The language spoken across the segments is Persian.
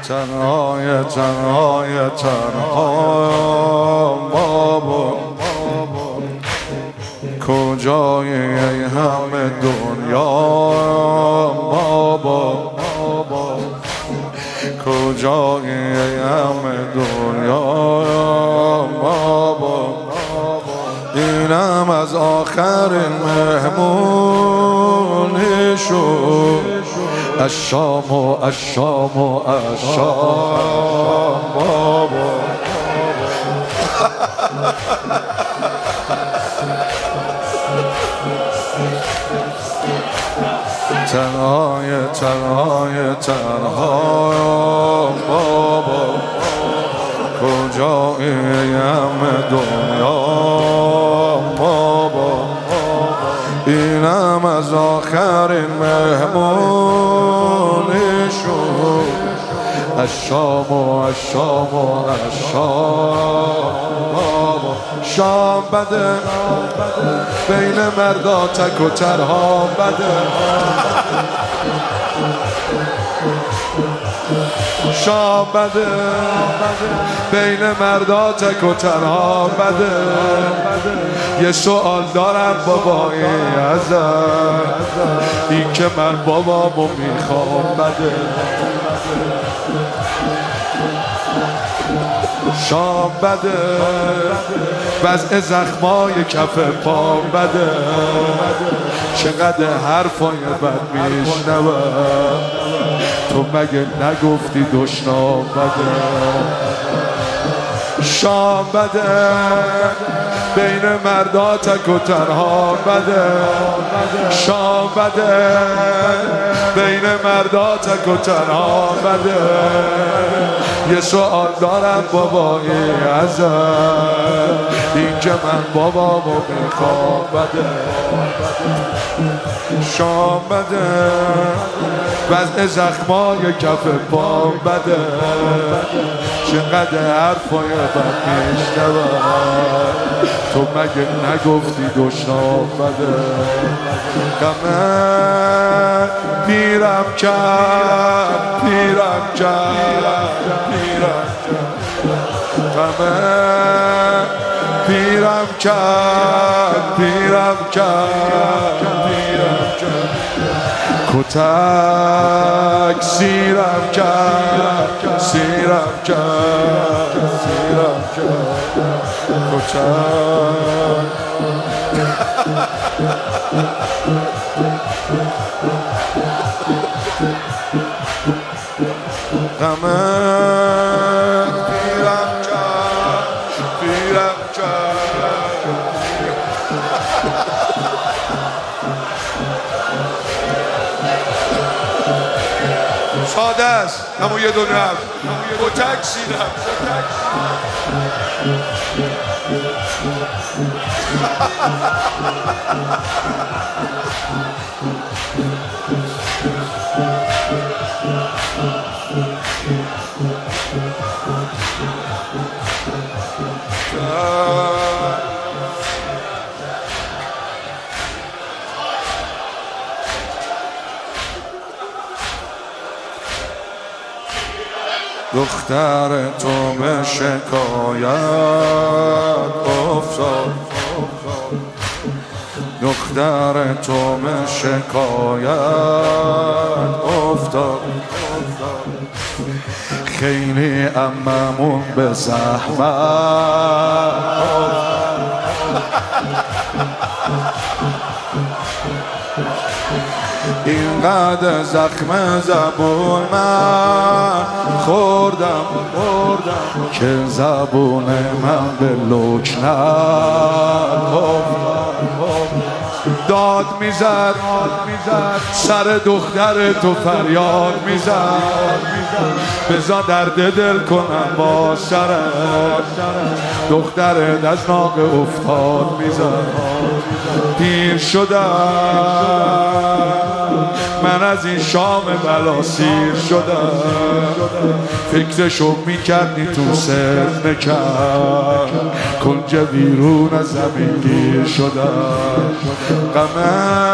تنهای بابا کجای ای همه دنیا بابا کجای ای همه دنیا بابا اینم از آخرین مهمونی شد الشام و الشام و الشام بابا تنها بابا کجای همه دنیا بابا اینم از آخرین مهمونی شد الشام و الشام و الشام بابا شام بده بین مردا تک و تنها بده شام بده بین مردا تک و تنها بده یه سوال دارم بابای ازم این که من بابامو میخوام بده شام بده وضع زخمای کف پام بده چقدر حرفای بد میشنوه تو مگه نگفتی دشنام بده شام بده بین مردا تک و تنها بده شام بده بین مردا تک و تنها بده یه سوال دارم بابای ازم این که من بابامو میخوام بده شام بده وضع زخمای کف پام بده چقدر حرفای بد میشنوه تو مگه نگفتی دشنام بده غمه پیرم کرد غمه پیرم کرد کتک سیرم کرد کتک غمه پیرم کرد ساده است همون یه دونه هم کتک سیرم دختر تو به شکایت افتاد دختر تو به شکایت افتاد خیلی عممون به زحمت اینقدر زخم زبون من خوردم که زبون من به لکنت داد میزد سر دختر تو فریاد میزد بذار درد دل کنم با سرت دخترت از ناقه افتاد میزد پیر شدم من از این شام بلا سیر شدم فکرشو میکردی تو سر نکرد کنج بیرون از زمین گیر شدم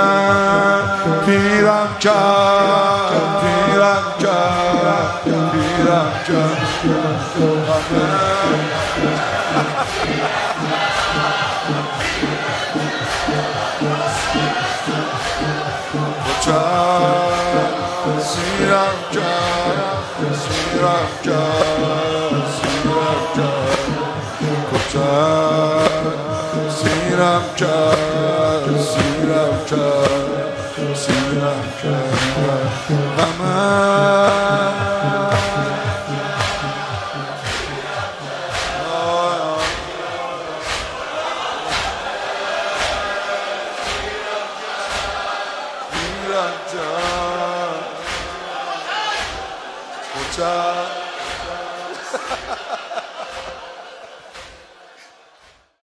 غمه پیرم کرد Cha